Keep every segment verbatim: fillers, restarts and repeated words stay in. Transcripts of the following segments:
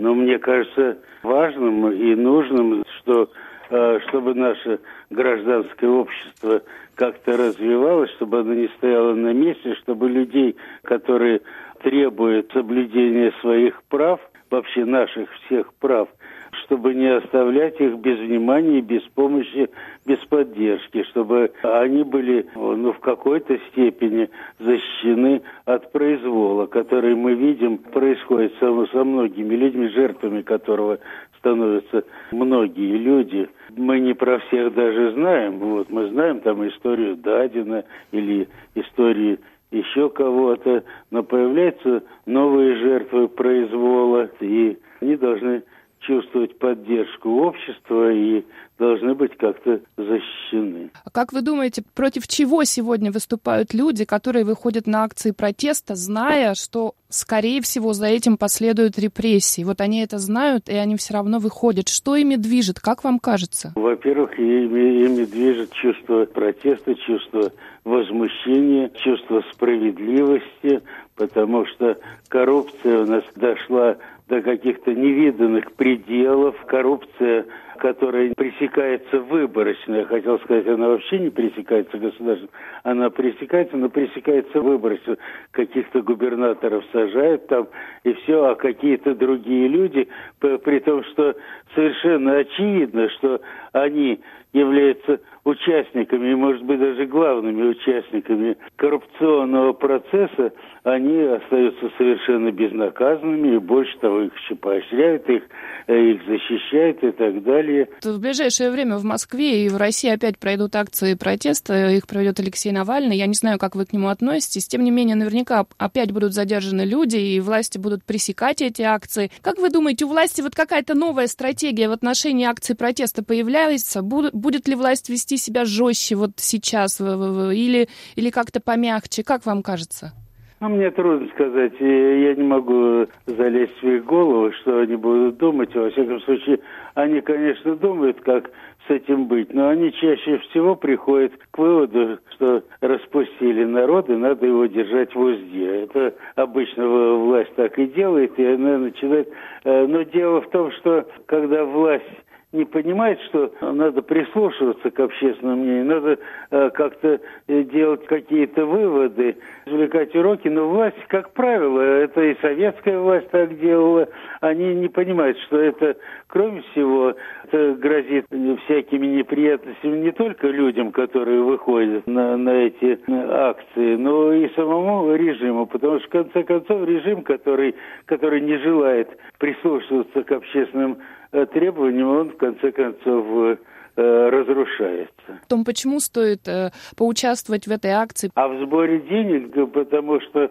Но мне кажется важным и нужным, что чтобы наше гражданское общество как-то развивалось, чтобы оно не стояло на месте, чтобы людей, которые требуют соблюдения своих прав, вообще наших всех прав, чтобы не оставлять их без внимания, без помощи, без поддержки, чтобы они были ну, в какой-то степени защищены от произвола, который мы видим происходит со, со многими людьми, жертвами которого становятся многие люди. Мы не про всех даже знаем. Вот, мы знаем там историю Дадина или историю еще кого-то, но появляются новые жертвы произвола, и они должны чувствовать поддержку общества и должны быть как-то защищены. А как вы думаете, против чего сегодня выступают люди, которые выходят на акции протеста, зная, что, скорее всего, за этим последуют репрессии? Вот они это знают, и они все равно выходят. Что ими движет, как вам кажется? Во-первых, ими, ими движет чувство протеста, чувство возмущения, чувство справедливости, потому что коррупция у нас дошла до каких-то невиданных пределов. Коррупция, которая пресекается выборочно. Я хотел сказать, она вообще не пресекается государством. Она пресекается, но пресекается выборочно. Каких-то губернаторов сажают там, и все, а какие-то другие люди, при том, что совершенно очевидно, что они являются участниками, и, может быть, даже главными участниками коррупционного процесса, они остаются совершенно безнаказанными, и больше того, их еще поощряют, их, их защищают и так далее. В ближайшее время в Москве и в России опять пройдут акции протеста, их проведет Алексей Навальный. Я не знаю, как вы к нему относитесь. Тем не менее, наверняка опять будут задержаны люди, и власти будут пресекать эти акции. Как вы думаете, у власти вот какая-то новая стратегия в отношении акций протеста появляется? Будет ли власть вести себя жестче вот сейчас или, или как-то помягче? Как вам кажется? Ну, мне трудно сказать. Я не могу залезть в их голову, что они будут думать. Во всяком случае, они, конечно, думают, как с этим быть, но они чаще всего приходят к выводу, что распустили народ, и надо его держать в узде. Это обычно власть так и делает, и она начинает... Но дело в том, что когда власть не понимает, что надо прислушиваться к общественному мнению, надо э, как-то делать какие-то выводы, извлекать уроки, но власть, как правило, это и советская власть так делала, они не понимают, что это, кроме всего, это грозит всякими неприятностями не только людям, которые выходят на, на эти акции, но и самому режиму, потому что, в конце концов, режим, который, который не желает прислушиваться к общественным требованиям, он, в конце концов, разрушается. В том, почему стоит э, поучаствовать в этой акции? А в сборе денег, потому что,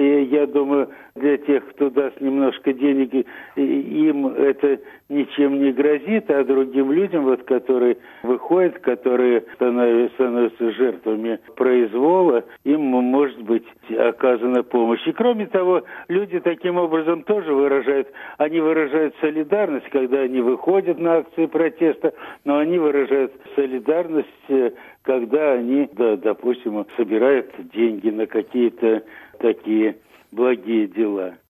я думаю, для тех, кто даст немножко денег, им это ничем не грозит, а другим людям, вот, которые выходят, которые становятся жертвами произвола, им может быть оказана помощь. И кроме того, люди таким образом тоже выражают, они выражают солидарность, когда они выходят на акции протеста, но они выражают солидарность, когда они, да, допустим, собирают деньги на какие-то такие благие дела.